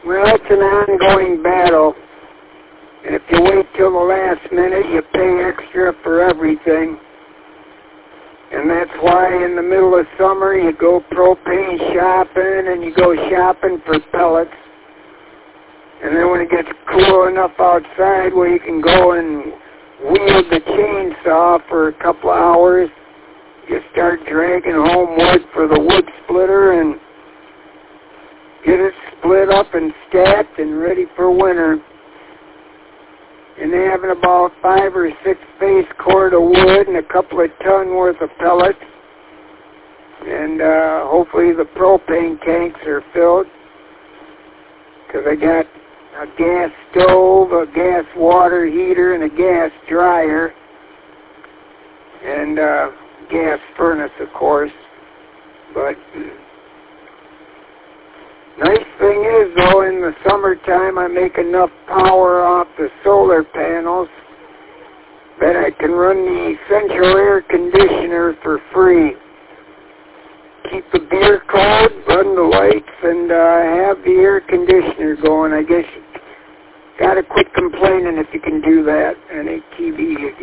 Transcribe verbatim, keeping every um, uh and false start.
Well, it's an ongoing battle. And if you wait till the last minute, you pay extra for everything. And that's why in the middle of summer, you go propane shopping and you go shopping for pellets. And then when it gets cool enough outside where you can go and wield the chainsaw for a couple of hours, you start dragging home wood for the wood splitter and get it split up and stacked and ready for winter. And having about five or six face cord of wood and a couple of ton worth of pellets. And uh, hopefully the propane tanks are filled. Because I got a gas stove, a gas water heater, and a gas dryer. And uh, gas furnace, of course. But nice thing is, though, in the summertime, I make enough power off the solar panels that I can run the central air conditioner for free. Keep the beer cold, run the lights, and uh, have the air conditioner going. I guess you gotta quit complaining if you can do that. Any T V